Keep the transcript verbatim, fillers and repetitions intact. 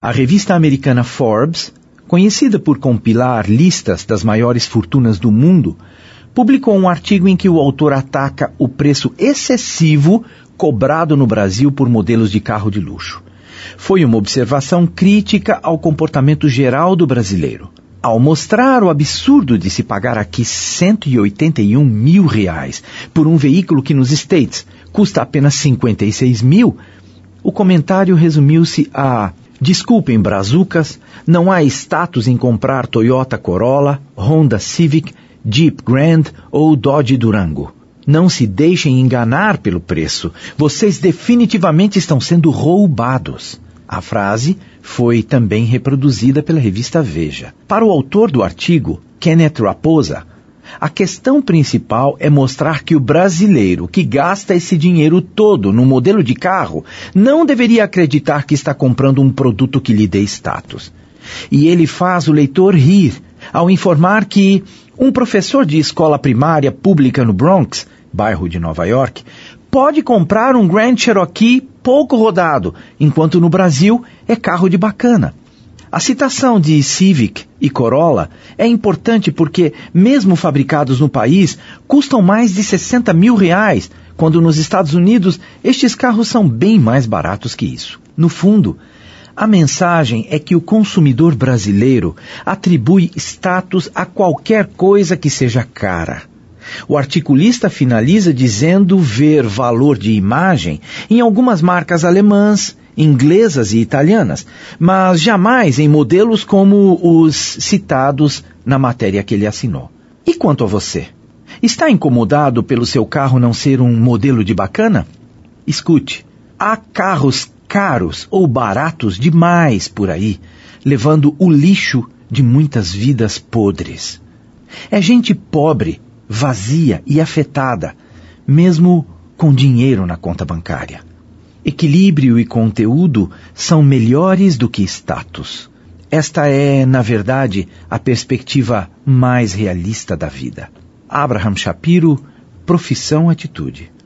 A revista americana Forbes, conhecida por compilar listas das maiores fortunas do mundo, publicou um artigo em que o autor ataca o preço excessivo cobrado no Brasil por modelos de carro de luxo. Foi uma observação crítica ao comportamento geral do brasileiro. Ao mostrar o absurdo de se pagar aqui cento e oitenta e um mil reais por um veículo que nos States custa apenas cinquenta e seis mil, o comentário resumiu-se a: desculpem, brazucas, não há status em comprar Toyota Corolla, Honda Civic, Jeep Grand ou Dodge Durango. Não se deixem enganar pelo preço. Vocês definitivamente estão sendo roubados. A frase foi também reproduzida pela revista Veja. Para o autor do artigo, Kenneth Raposa, a questão principal é mostrar que o brasileiro que gasta esse dinheiro todo no modelo de carro não deveria acreditar que está comprando um produto que lhe dê status. E ele faz o leitor rir ao informar que um professor de escola primária pública no Bronx, bairro de Nova York, pode comprar um Grand Cherokee pouco rodado, enquanto no Brasil é carro de bacana. A citação de Civic e Corolla é importante porque, mesmo fabricados no país, custam mais de sessenta mil reais, quando nos Estados Unidos estes carros são bem mais baratos que isso. No fundo, a mensagem é que o consumidor brasileiro atribui status a qualquer coisa que seja cara. O articulista finaliza dizendo ver valor de imagem em algumas marcas alemãs, inglesas e italianas, mas jamais em modelos como os citados na matéria que ele assinou. E quanto a você? Está incomodado pelo seu carro não ser um modelo de bacana? Escute, há carros caros ou baratos demais por aí, levando o lixo de muitas vidas podres. É gente pobre, vazia e afetada, mesmo com dinheiro na conta bancária. Equilíbrio e conteúdo são melhores do que status. Esta é, na verdade, a perspectiva mais realista da vida. Abraham Shapiro, Profissão Atitude.